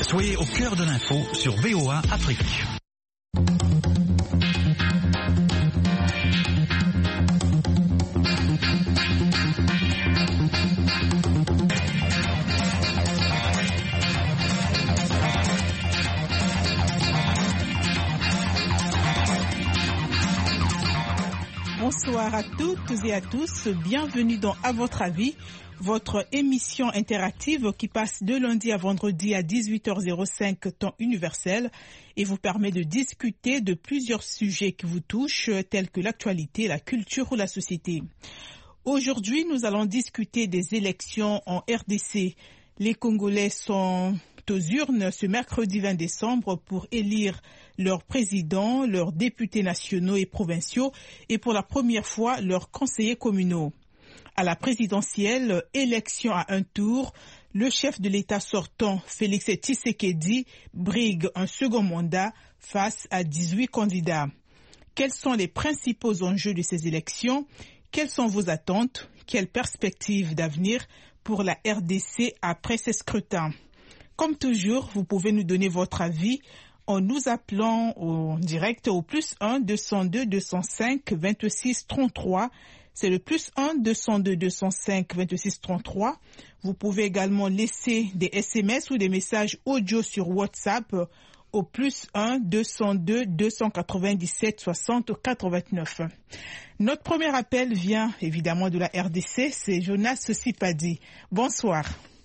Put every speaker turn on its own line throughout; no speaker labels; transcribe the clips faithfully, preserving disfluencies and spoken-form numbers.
Soyez au cœur de l'info sur V O A Afrique.
Bonsoir à toutes et à tous, bienvenue dans À votre avis, votre émission interactive qui passe de lundi à vendredi à dix-huit heures cinq temps universel et vous permet de discuter de plusieurs sujets qui vous touchent tels que l'actualité, la culture ou la société. Aujourd'hui, nous allons discuter des élections en R D C. Les Congolais sont aux urnes ce mercredi vingt décembre pour élire leurs présidents, leurs députés nationaux et provinciaux et pour la première fois leurs conseillers communaux. À la présidentielle, élection à un tour, le chef de l'État sortant, Félix Tshisekedi, brigue un second mandat face à dix-huit candidats. Quels sont les principaux enjeux de ces élections? Quelles sont vos attentes? Quelles perspectives d'avenir pour la R D C après ces scrutins? Comme toujours, vous pouvez nous donner votre avis en nous appelant en direct au plus un deux cent deux deux cent cinq vingt-six trente-trois. C'est le plus un deux cent deux deux cent cinq vingt-six trente-trois. Vous pouvez également laisser des S M S ou des messages audio sur WhatsApp au plus un deux cent deux deux cent quatre-vingt-dix-sept soixante quatre-vingt-neuf. Notre premier appel vient évidemment de la R D C, c'est Jonas Sipadi. Bonsoir.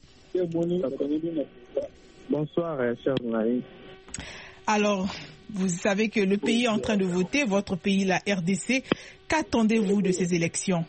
Bonsoir, cher Marie.
Alors, vous savez que le pays est en train de voter, votre pays, la R D C. Qu'attendez-vous de ces élections?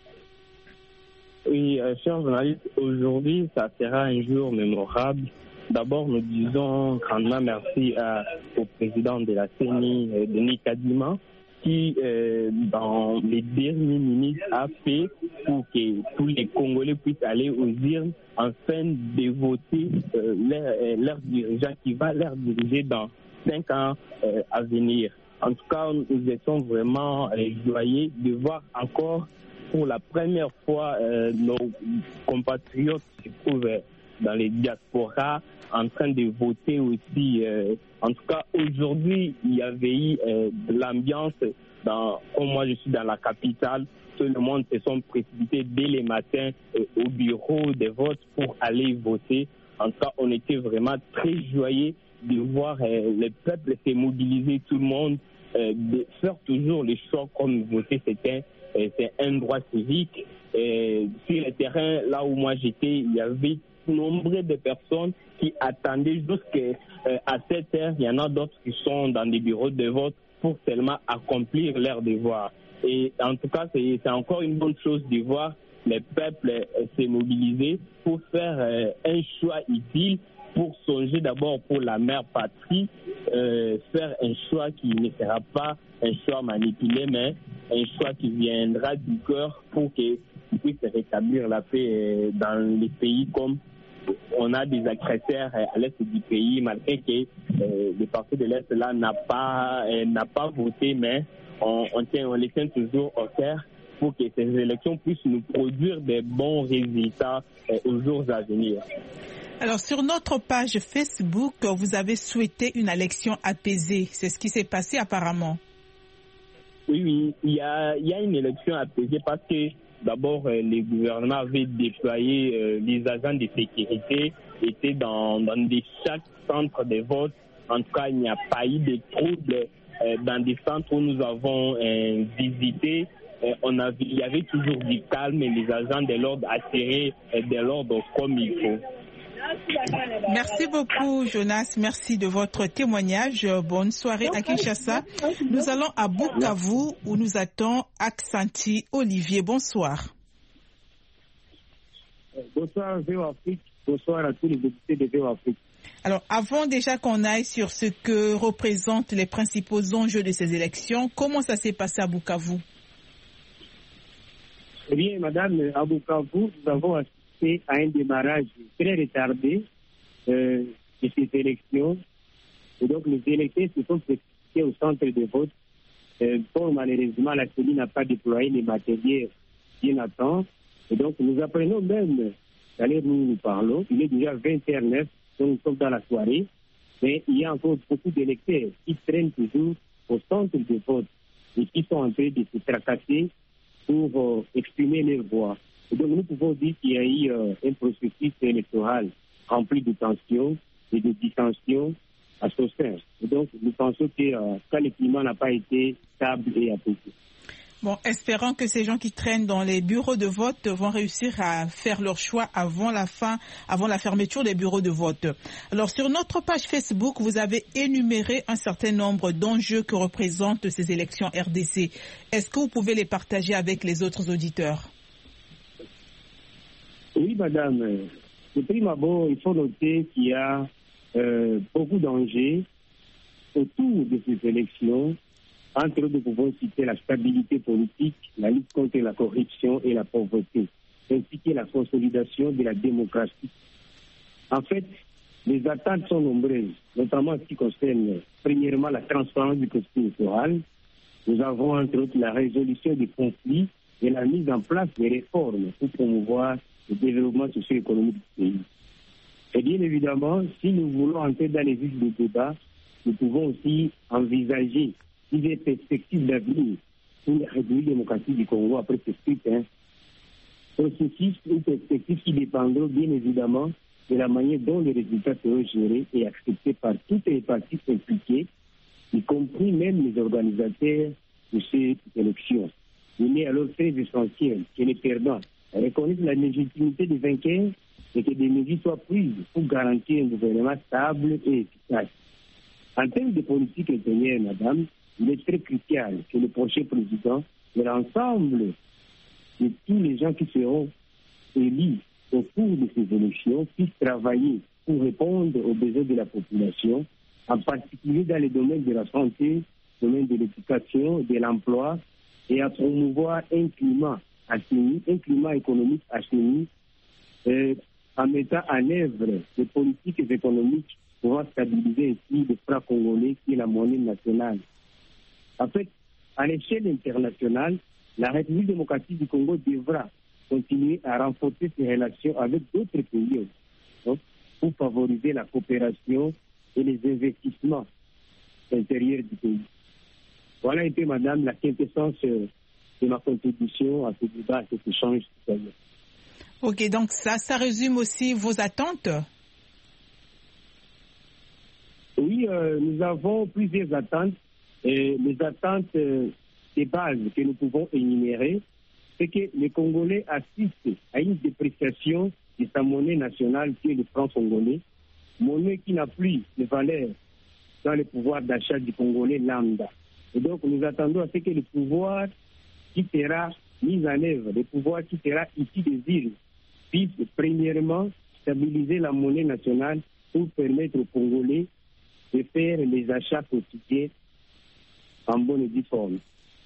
Oui, euh, cher journaliste, aujourd'hui, ça sera un jour mémorable. D'abord, nous disons grandement merci à, au président de la C E N I, euh, Denis Kadima, qui, euh, dans les dernières minutes, a fait pour que tous les Congolais puissent aller aux urnes afin de voter euh, leur, euh, leur dirigeant qui va leur diriger dans cinq ans euh, à venir. En tout cas, nous étions vraiment euh, joyeux de voir encore pour la première fois euh, nos compatriotes qui se trouvent euh, dans les diasporas en train de voter aussi. Euh, en tout cas, aujourd'hui, il y avait eu euh, de l'ambiance. Dans, comme moi, je suis dans la capitale, tout le monde se sont précipités dès les matins euh, au bureau des votes pour aller voter. En tout cas, on était vraiment très joyeux de voir euh, le peuple se mobiliser, tout le monde, euh, de faire toujours les choix comme voter, c'était euh, c'est un droit civique. Et sur le terrain, là où moi j'étais, il y avait nombre de personnes qui attendaient jusqu'à euh, sept heures. Il y en a d'autres qui sont dans des bureaux de vote pour seulement accomplir leur devoir. Et en tout cas, c'est, c'est encore une bonne chose de voir le peuple euh, se mobiliser pour faire euh, un choix utile, pour songer d'abord pour la mère patrie, euh, faire un choix qui ne sera pas un choix manipulé, mais un choix qui viendra du cœur pour qu'il puisse rétablir la paix euh, dans les pays comme on a des agresseurs à l'est du pays, malgré que euh, le parti de l'Est là n'a pas euh, n'a pas voté, mais on, on, tient, on les tient toujours au cœur pour que ces élections puissent nous produire des bons résultats euh, aux jours à venir.
Alors, sur notre page Facebook, vous avez souhaité une élection apaisée. C'est ce qui s'est passé apparemment.
Oui, oui, il y a, il y a une élection apaisée parce que d'abord, euh, les gouvernements avaient déployé euh, les agents de sécurité, étaient dans, dans des, chaque centre de vote. En tout cas, il n'y a pas eu de troubles euh, dans des centres où nous avons euh, visité. Euh, on avait, il y avait toujours du calme et les agents de l'ordre assuraient euh, de l'ordre comme il faut.
Merci beaucoup, Jonas. Merci de votre témoignage. Bonne soirée à Kinshasa. Nous allons à Bukavu où nous attend Aksanti Olivier. Bonsoir.
Bonsoir, V O A Afrique. Bonsoir à tous les députés de V O A Afrique.
Alors, avant déjà qu'on aille sur ce que représentent les principaux enjeux de ces élections, comment ça s'est passé à Bukavu?
Eh bien, madame, à Bukavu, nous avons assisté à un démarrage très retardé euh, de ces élections. Et donc, les électeurs se sont précipités au centre de vote. Euh, bon, malheureusement, la C E N I n'a pas déployé les matériels bien à temps. Et donc, nous apprenons même, d'ailleurs, nous nous parlons, il est déjà vingt heures zéro neuf donc nous sommes dans la soirée, mais il y a encore beaucoup d'électeurs qui traînent toujours au centre de vote et qui sont en train de se tracasser pour euh, exprimer leur voix. Et donc nous pouvons dire qu'il y a eu euh, un processus électoral rempli de tensions et de dissensions à ce sein. Et donc nous pensons que euh, quand le climat n'a pas été stable et apaisé.
Bon, espérons que ces gens qui traînent dans les bureaux de vote vont réussir à faire leur choix avant la fin, avant la fermeture des bureaux de vote. Alors, sur notre page Facebook, vous avez énuméré un certain nombre d'enjeux que représentent ces élections R D C. Est-ce que vous pouvez les partager avec les autres auditeurs?
Oui, madame. De prime abord, il faut noter qu'il y a euh, beaucoup d'enjeux autour de ces élections. Entre autres, nous pouvons citer la stabilité politique, la lutte contre la corruption et la pauvreté, ainsi que la consolidation de la démocratie. En fait, les attentes sont nombreuses, notamment en ce qui concerne, premièrement, la transparence du processus électoral. Nous avons, entre autres, la résolution des conflits et la mise en place des réformes pour promouvoir le développement socio-économique du pays. Et bien évidemment, si nous voulons entrer dans les vifs du débat, nous pouvons aussi envisager des perspectives d'avenir pour la République démocratique du Congo après ce scrutin. Processus ou perspectives qui dépendront bien évidemment de la manière dont les résultats seront gérés et acceptés par toutes les parties impliquées, y compris même les organisateurs de ces élections. Il est alors très essentiel que les perdants reconnaissent la légitimité des vainqueurs et que des mesures soient prises pour garantir un gouvernement stable et efficace. En termes de politique intérieure, madame, il est très crucial que le prochain président et l'ensemble de tous les gens qui seront élus au cours de ces élections puissent travailler pour répondre aux besoins de la population, en particulier dans les domaines de la santé, le domaine de l'éducation, de l'emploi, et à promouvoir un climat assaini, un climat économique assaini, euh, en mettant en œuvre des politiques économiques pour stabiliser ainsi le franc congolais qui est la monnaie nationale. En fait, à l'échelle internationale, la République démocratique du Congo devra continuer à renforcer ses relations avec d'autres pays hein, pour favoriser la coopération et les investissements intérieurs du pays. Voilà un peu, madame, la quintessence de ma contribution à ce débat, à cet échange.
Ok, donc ça, ça résume aussi vos attentes?
Oui, euh, nous avons plusieurs attentes. Et les attentes euh, de base que nous pouvons énumérer, c'est que les Congolais assistent à une dépréciation de sa monnaie nationale qui est le franc congolais, monnaie qui n'a plus de valeur dans le pouvoir d'achat du Congolais lambda. Et donc nous attendons à ce que le pouvoir qui sera mis en œuvre, le pouvoir qui sera issu des îles, puisse premièrement stabiliser la monnaie nationale pour permettre aux Congolais de faire les achats quotidiens en bonne et due forme.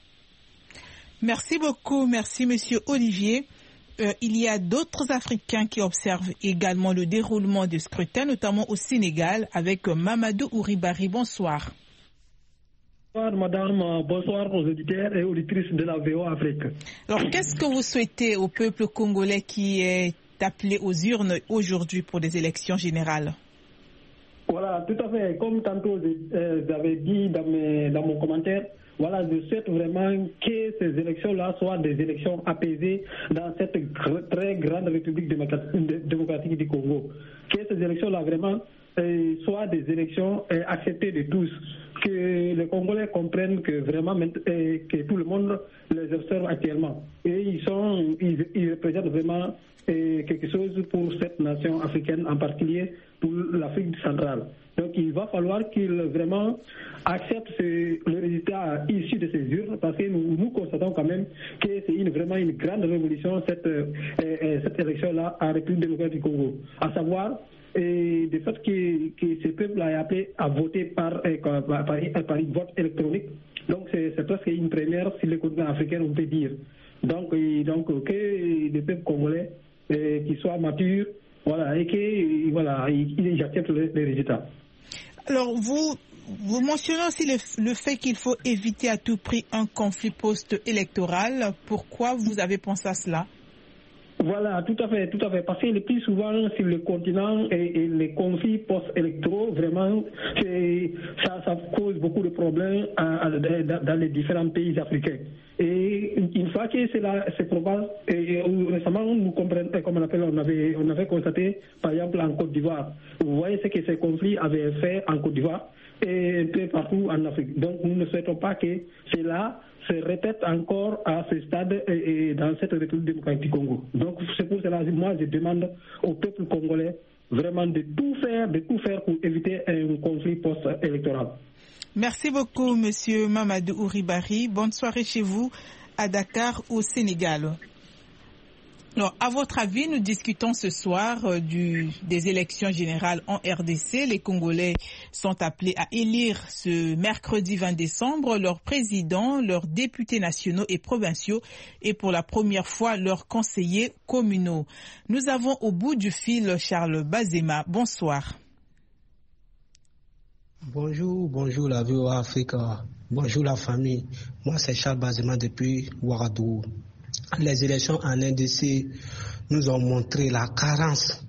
Merci beaucoup, merci Monsieur Olivier. Euh, il y a d'autres Africains qui observent également le déroulement du scrutin, notamment au Sénégal, avec Mamadou Ouribari. Bonsoir.
Bonsoir madame, bonsoir aux auditeurs et auditrices de la V O Afrique.
Alors qu'est-ce que vous souhaitez au peuple congolais qui est appelé aux urnes aujourd'hui pour des élections générales?
Voilà, tout à fait. Comme tantôt euh, j'avais dit dans, mes, dans mon commentaire, voilà, je souhaite vraiment que ces élections-là soient des élections apaisées dans cette gr- très grande République démocratique du Congo. Que ces élections-là vraiment euh, soient des élections euh, acceptées de tous. Que les Congolais comprennent que vraiment euh, que tout le monde les observe actuellement. Et ils sont, ils, ils représentent vraiment euh, quelque chose pour cette nation africaine, en particulier pour l'Afrique centrale. Donc il va falloir qu'ils vraiment acceptent ce, le résultat issu de ces urnes, parce que nous, nous constatons quand même que c'est une, vraiment une grande révolution cette, euh, euh, cette élection-là en République démocratique du Congo. À savoir, et de fait que, que ce peuple a appelé à voter par, euh, par, par, par un vote électronique. Donc c'est, c'est presque une première sur le continent africain, on peut dire. Donc, et, donc que le peuple congolais euh, qui soit mature, voilà, et que voilà, il accepte les, les résultats.
Alors vous, vous mentionnez aussi le, le fait qu'il faut éviter à tout prix un conflit post-électoral. Pourquoi vous avez pensé à cela?
Voilà, tout à fait, tout à fait. Parce que le plus souvent sur le continent et, et les conflits post-électoraux, vraiment, ça, ça cause beaucoup de problèmes à, à, dans les différents pays africains. Et une fois que cela se propage, et, et récemment, nous comprenons, comme on appelle, on avait, on avait constaté, par exemple, en Côte d'Ivoire. Vous voyez ce que ces conflits avaient fait en Côte d'Ivoire et un peu partout en Afrique. Donc, nous ne souhaitons pas que cela se répète encore à ce stade et, et dans cette République démocratique du Congo. Donc, c'est pour cela que moi, je demande au peuple congolais vraiment de tout faire, de tout faire pour éviter un conflit post-électoral.
Merci beaucoup, Monsieur Mamadou Ouribari. Bonne soirée chez vous à Dakar, au Sénégal. Alors, à votre avis, nous discutons ce soir euh, du, des élections générales en R D C. Les Congolais sont appelés à élire ce mercredi vingt décembre leurs présidents, leurs députés nationaux et provinciaux et pour la première fois leurs conseillers communaux. Nous avons au bout du fil Charles Bazema. Bonsoir.
Bonjour, bonjour la V O A Afrique, bonjour la famille. Moi c'est Charles Bazema depuis Ouagadougou. Les élections en R D C nous ont montré la carence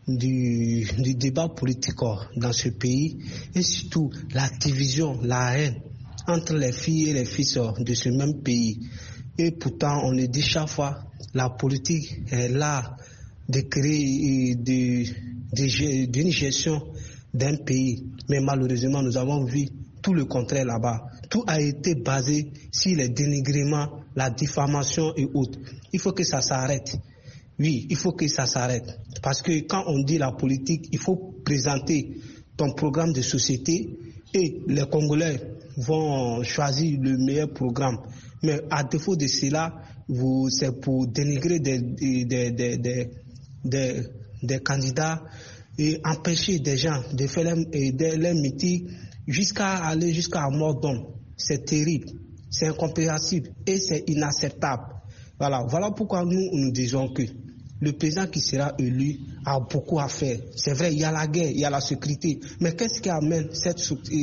du, du débat politique dans ce pays et surtout la division, la haine entre les filles et les fils de ce même pays. Et pourtant, on le dit chaque fois, la politique est là de créer de, de, d'une gestion d'un pays. Mais malheureusement, nous avons vu tout le contraire là-bas. Tout a été basé sur les dénigrements, la diffamation et autres. Il faut que ça s'arrête. Oui, il faut que ça s'arrête. Parce que quand on dit la politique, il faut présenter ton programme de société et les Congolais vont choisir le meilleur programme. Mais à défaut de cela, vous, c'est pour dénigrer des, des, des, des, des, des, des candidats et empêcher des gens de faire leurs leur meetings jusqu'à aller jusqu'à mort d'homme. C'est terrible, c'est incompréhensible et c'est inacceptable. Voilà, voilà pourquoi nous, nous disons que le président qui sera élu a beaucoup à faire. C'est vrai, il y a la guerre, il y a la sécurité. Mais qu'est-ce qui amène cette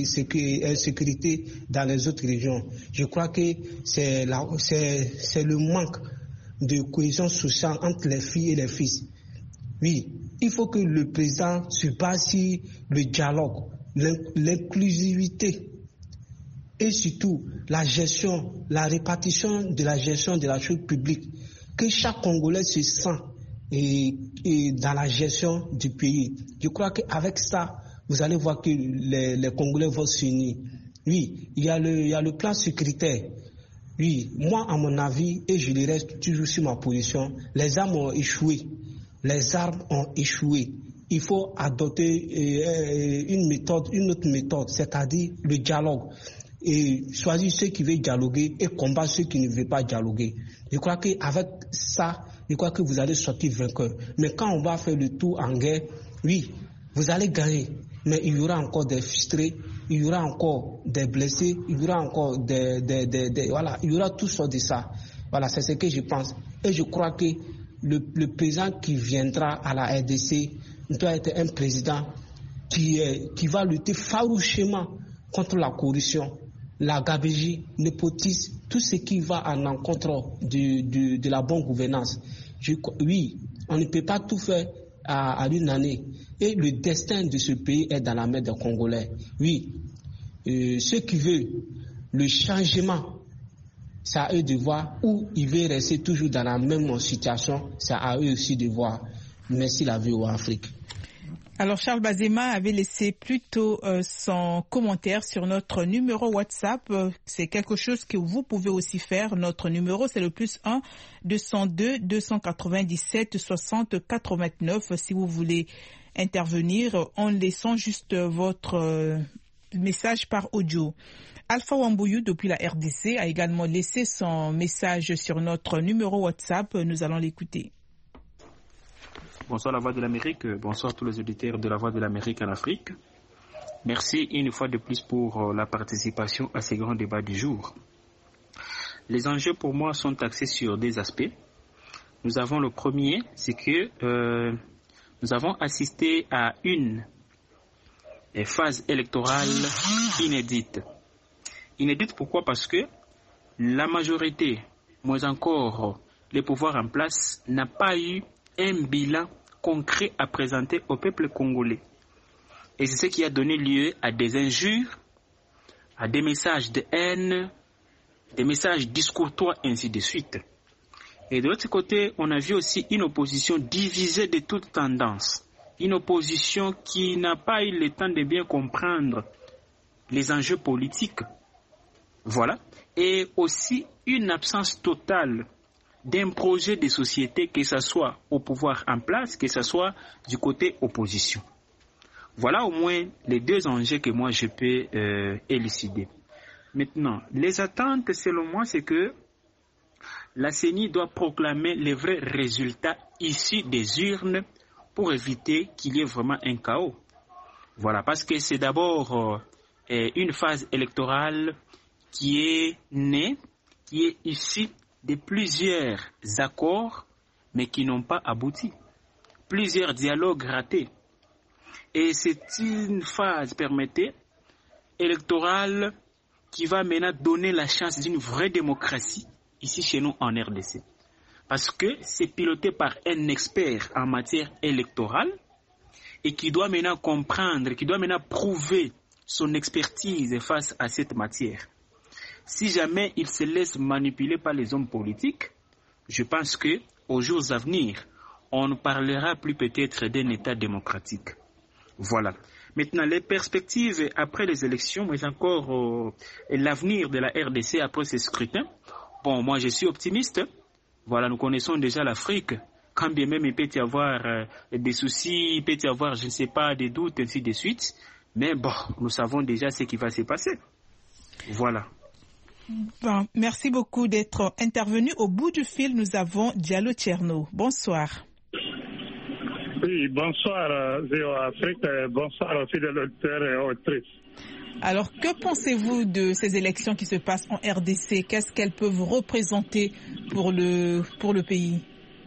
sécurité dans les autres régions? Je crois que c'est, la, c'est, c'est le manque de cohésion sociale entre les filles et les fils. Oui, il faut que le président se base sur le dialogue, l'inclusivité et surtout la gestion, la répartition de la gestion de la chose publique. Que chaque Congolais se sent et, et dans la gestion du pays. Je crois qu'avec ça, vous allez voir que les, les Congolais vont s'unir. Oui, il y a le, il y a le plan sécuritaire. Oui, moi, à mon avis, et je le reste toujours sur ma position, les armes ont échoué. Les armes ont échoué. Il faut adopter euh, une méthode, une autre méthode, c'est-à-dire le dialogue. Et choisir ceux qui veulent dialoguer et combattre ceux qui ne veulent pas dialoguer. Je crois qu'avec ça, je crois que vous allez sortir vainqueur. Mais quand on va faire le tour en guerre, oui, vous allez gagner. Mais il y aura encore des frustrés, il y aura encore des blessés, il y aura encore des... des, des, des voilà, il y aura tout ça de ça. Voilà, c'est ce que je pense. Et je crois que le, le président qui viendra à la R D C doit être un président qui, est, qui va lutter farouchement contre la corruption, la gabegie, le népotisme, tout ce qui va en encontre de, de, de la bonne gouvernance. Je, oui, on ne peut pas tout faire à, à une année. Et le destin de ce pays est dans la main des Congolais. Oui, euh, ceux qui veulent le changement, c'est à eux de voir, ou ils veulent rester toujours dans la même situation, c'est à eux aussi de voir. Merci la V O A Afrique.
Alors Charles Bazema avait laissé plutôt euh, son commentaire sur notre numéro WhatsApp. Euh, c'est quelque chose que vous pouvez aussi faire. Notre numéro, c'est le plus un deux zéro deux deux cent quatre-vingt-dix-sept soixante quatre-vingt-neuf. Si vous voulez intervenir en laissant juste votre euh, message par audio. Alpha Wambouyou, depuis la R D C, a également laissé son message sur notre numéro WhatsApp. Nous allons l'écouter.
Bonsoir la Voix de l'Amérique, bonsoir tous les auditeurs de la Voix de l'Amérique en Afrique. Merci une fois de plus pour la participation à ces grands débats du jour. Les enjeux pour moi sont axés sur deux aspects. Nous avons le premier, c'est que euh, nous avons assisté à une phase électorale inédite. Inédite pourquoi? Parce que la majorité, moins encore le pouvoir en place n'a pas eu un bilan concret à présenter au peuple congolais. Et c'est ce qui a donné lieu à des injures, à des messages de haine, des messages discourtois, ainsi de suite. Et de l'autre côté, on a vu aussi une opposition divisée de toutes tendances. Une opposition qui n'a pas eu le temps de bien comprendre les enjeux politiques. Voilà. Et aussi une absence totale d'un projet de société, que ce soit au pouvoir en place, que ce soit du côté opposition. Voilà au moins les deux enjeux que moi je peux euh, élucider. Maintenant, les attentes, selon moi, c'est que la C E N I doit proclamer les vrais résultats issus des urnes pour éviter qu'il y ait vraiment un chaos. Voilà, parce que c'est d'abord euh, une phase électorale qui est née, qui est issue de plusieurs accords, mais qui n'ont pas abouti. Plusieurs dialogues ratés. Et c'est une phase, permettez, électorale qui va maintenant donner la chance d'une vraie démocratie ici chez nous en R D C. Parce que c'est piloté par un expert en matière électorale et qui doit maintenant comprendre, qui doit maintenant prouver son expertise face à cette matière. Si jamais il se laisse manipuler par les hommes politiques, je pense que aux jours à venir, on ne parlera plus peut-être d'un État démocratique. Voilà. Maintenant, les perspectives après les élections, mais encore euh, l'avenir de la R D C après ces scrutins. Bon, moi je suis optimiste. Voilà, nous connaissons déjà l'Afrique. Quand bien même il peut y avoir euh, des soucis, il peut y avoir, je ne sais pas, des doutes, ainsi de suite. Mais bon, nous savons déjà ce qui va se passer. Voilà.
Bon, merci beaucoup d'être intervenu. Au bout du fil, nous avons Diallo Tcherno. Bonsoir.
Oui, bonsoir Zéo Afrique, bonsoir aux fidèles auditeurs et auditrices.
Alors, que pensez-vous de ces élections qui se passent en R D C? Qu'est-ce qu'elles peuvent représenter pour le, pour le pays?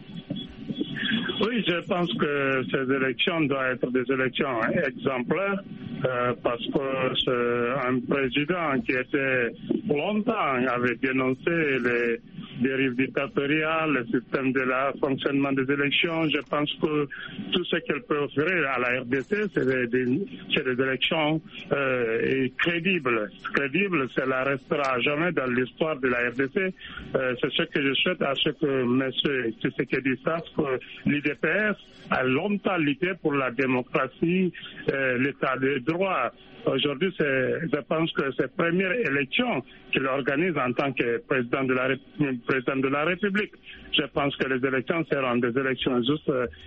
Oui, je pense que ces élections doivent être des élections exemplaires euh, parce que c'est un président qui était longtemps avait dénoncé les dérives dictatoriales, le système de la fonctionnement des élections. Je pense que tout ce qu'elle peut offrir à la R D C, c'est des, des, c'est des élections euh, crédibles. Crédibles, cela restera jamais dans l'histoire de la R D C. Euh, c'est ce que je souhaite à ce que M. Tshisekedi sache que l'I D P S a longtemps lutté pour la démocratie, euh, l'état de droit. Aujourd'hui, c'est, je pense que c'est la première élection qu'il organise en tant que président de la, président de la République. Je pense que les élections seront des élections justes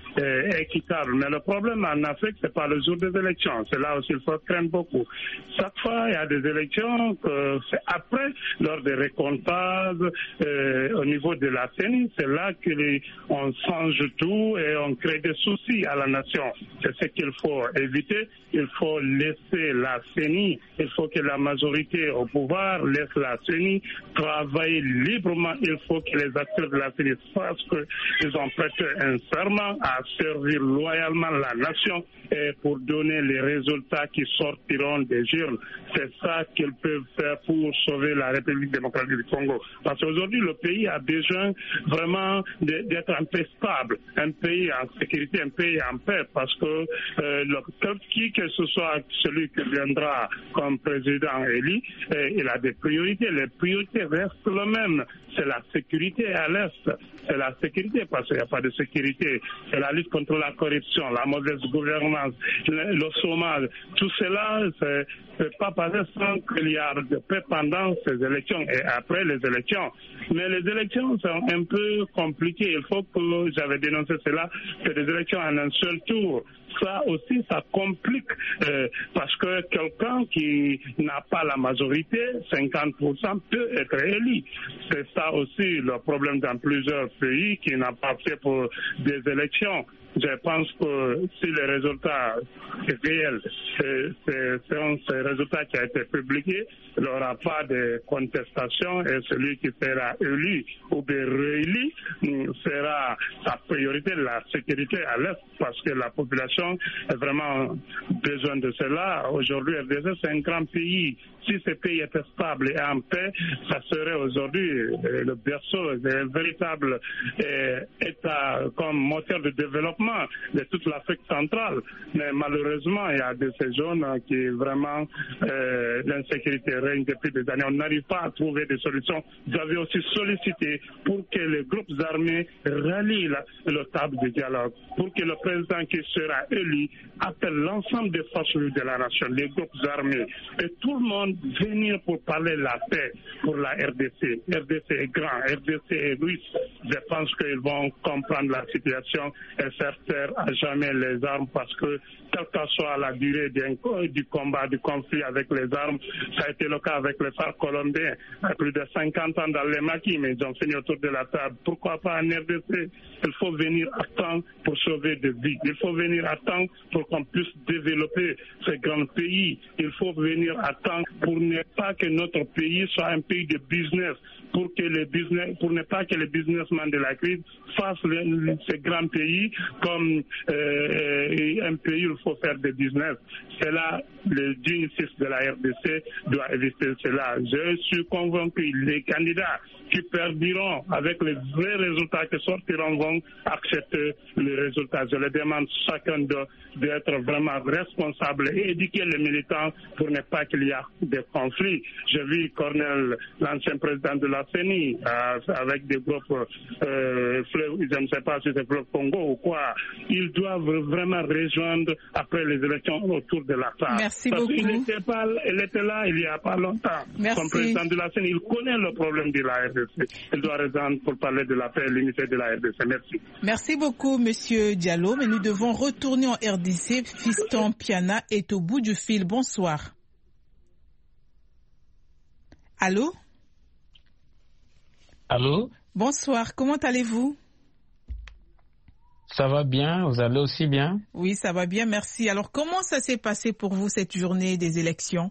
et équitables. Mais le problème en Afrique, c'est pas le jour des élections. C'est là aussi il faut craindre beaucoup. Chaque fois, il y a des élections que c'est après, lors des récomptages, euh, au niveau de la C E N I, c'est là qu'on change tout et on crée des soucis à la nation. C'est ce qu'il faut éviter. Il faut laisser la C E N I, il faut que la majorité au pouvoir laisse la C E N I travailler librement. Il faut que les acteurs de la C E N I sachent qu'ils ont prêté un serment à servir loyalement la nation et pour donner les résultats qui sortiront des urnes. C'est ça qu'ils peuvent faire pour sauver la République démocratique du Congo. Parce qu'aujourd'hui, le pays a besoin vraiment d'être un peu stable, un pays en sécurité, un pays en paix, parce que euh, le, qui que ce soit celui qui viendra comme président élu, euh, il a des priorités. Les priorités restent les mêmes. C'est la sécurité à l'Est. C'est la sécurité parce qu'il n'y a pas de sécurité. C'est la lutte contre la corruption, la mauvaise gouvernance, le, le chômage. Tout cela, c'est ne peut pas passer sans qu'il y ait de paix pendant ces élections et après les élections. Mais les élections sont un peu compliquées. Il faut que, j'avais dénoncé cela, c'est des élections en un seul tour. Ça aussi, ça complique euh, parce que quelqu'un qui n'a pas la majorité, cinquante pour cent peut être élu. C'est ça aussi le problème dans plusieurs pays qui n'ont pas fait pour des élections. je pense que si les résultats réels seront ces résultats qui ont été publiés, il n'y aura pas de contestation et celui qui sera élu ou bien réélu sera sa priorité, la sécurité à l'Est, parce que la population a vraiment besoin de cela. Aujourd'hui, R D C, c'est un grand pays. Si ce pays était stable et en paix, ça serait aujourd'hui le berceau, le véritable euh, État comme moteur de développement de toute l'Afrique centrale. Mais malheureusement, il y a de ces zones qui vraiment euh, l'insécurité règne depuis des années. On n'arrive pas à trouver des solutions. Vous avez aussi sollicité pour que les groupes armés rallient la, le table de dialogue, pour que le président qui sera élu appelle l'ensemble des forces de la nation, les groupes armés et tout le monde venir pour parler de la paix pour la R D C. R D C est grand, R D C est riche. Je pense qu'ils vont comprendre la situation et faire taire à jamais les armes parce que quelle que soit la durée du combat, du conflit avec les armes, ça a été le cas avec les FARC colombiens, il y a plus de cinquante ans dans les maquis, mais ils ont fini autour de la table. Pourquoi pas en R D C? Il faut venir à temps pour sauver des vies. Il faut venir à temps pour qu'on puisse développer ces grands pays. Il faut venir à temps pour ne pas que notre pays soit un pays de business, pour que les business, pour ne pas que les businessmen de la crise fassent les, ces grands pays comme euh, un pays où il faut faire des business. C'est là le digne fils de la R D C doit éviter cela. Je suis convaincu les candidats qui perdiront avec les vrais résultats qui sortiront vont accepter les résultats. Je les demande chacun d'être de, vraiment responsable et éduquer les militants pour ne pas qu'il y ait des conflits. J'ai vu Cornel, l'ancien président de la C E N I, euh, avec des groupes, euh, je ne sais pas si c'est Fleuve Congo ou quoi. Ils doivent vraiment rejoindre après les élections autour de la table.
Merci
Parce
beaucoup.
qu'il était, pas, il était là il n'y a pas longtemps.
Merci.
Comme président de la C E N I, il connaît le problème de la R D C. Il doit rejoindre pour parler de la paix et l'unité de la R D C. Merci.
Merci beaucoup, Monsieur Diallo. Mais nous devons retourner en R D C. Fiston Piana est au bout du fil. Bonsoir. Allô?
Allô?
Bonsoir. Comment allez-vous?
Ça va bien, vous allez aussi bien?
Oui, ça va bien, merci. Alors, comment ça s'est passé pour vous cette journée des élections?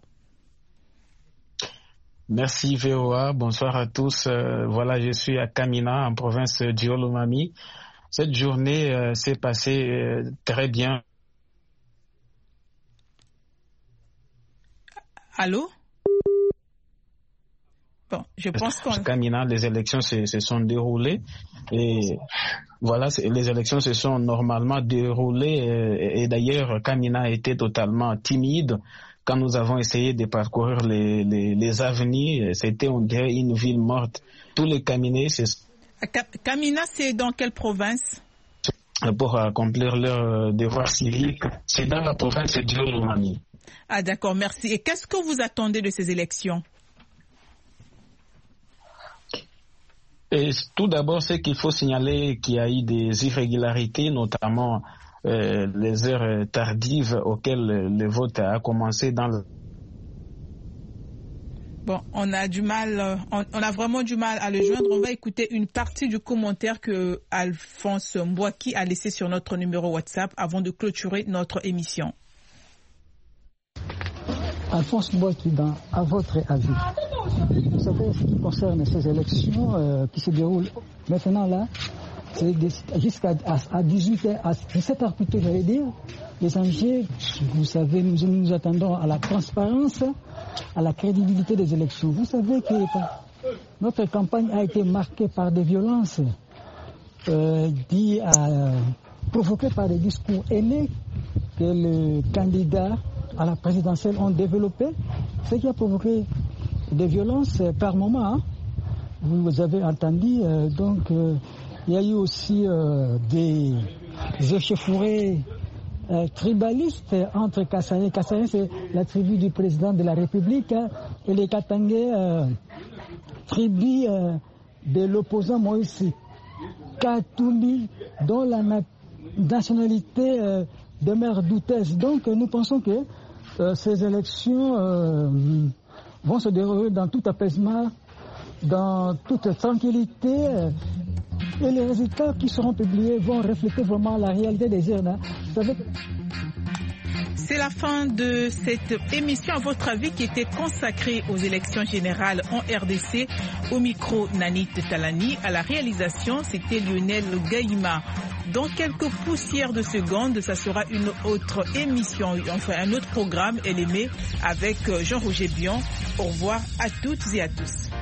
Merci V O A, bonsoir à tous. Euh, voilà, je suis à Kamina, en province d'Iolomami. Cette journée euh, s'est passée euh, très bien.
Allô? Bon, je pense qu'on...
Kamina, les élections se, se sont déroulées et voilà, les élections se sont normalement déroulées et, et d'ailleurs Kamina était totalement timide. Quand nous avons essayé de parcourir les, les, les avenues, c'était on dirait une ville morte. Tous les Kaminais, c'est...
Kamina, c'est dans quelle province?
Pour accomplir leur devoir civique, c'est dans la province d'Iolomami.
Ah d'accord, merci. Et qu'est-ce que vous attendez de ces élections?
Et tout d'abord, c'est qu'il faut signaler qu'il y a eu des irrégularités, notamment euh, les heures tardives auxquelles le vote a commencé dans le...
Bon, on a du mal, on, on a vraiment du mal à le joindre. On va écouter une partie du commentaire que Alphonse Mbouaki a laissé sur notre numéro WhatsApp avant de clôturer notre émission.
Alphonse Mbouaki, dans, à votre avis, vous savez ce qui concerne ces élections euh, qui se déroulent maintenant là, c'est jusqu'à à dix-huit heures, à dix-sept heures plutôt, j'allais dire, les enjeux, vous savez, nous nous attendons à la transparence, à la crédibilité des élections. Vous savez que notre campagne a été marquée par des violences euh, dit à, provoquées par des discours haineux que les candidats à la présidentielle ont développé, ce qui a provoqué des violences par moment. Hein. Vous avez entendu, euh, donc euh, il y a eu aussi euh, des échauffourées euh, tribalistes entre Kassaye. Kassaye, c'est la tribu du président de la République, hein, et les Katangais, euh, tribu euh, de l'opposant Moïse Katumbi, dont la na- nationalité euh, demeure douteuse. Donc nous pensons que euh, ces élections euh, vont se dérouler dans tout apaisement, dans toute tranquillité, euh, Et les résultats qui seront publiés vont refléter vraiment la réalité des urnes. Vous savez que...
C'est la fin de cette émission, à votre avis, qui était consacrée aux élections générales en R D C. Au micro, Nanit Talani. À la réalisation, c'était Lionel Gaïma. Dans quelques poussières de secondes, ça sera une autre émission, enfin un autre programme, L M, avec Jean-Roger Bion. Au revoir à toutes et à tous.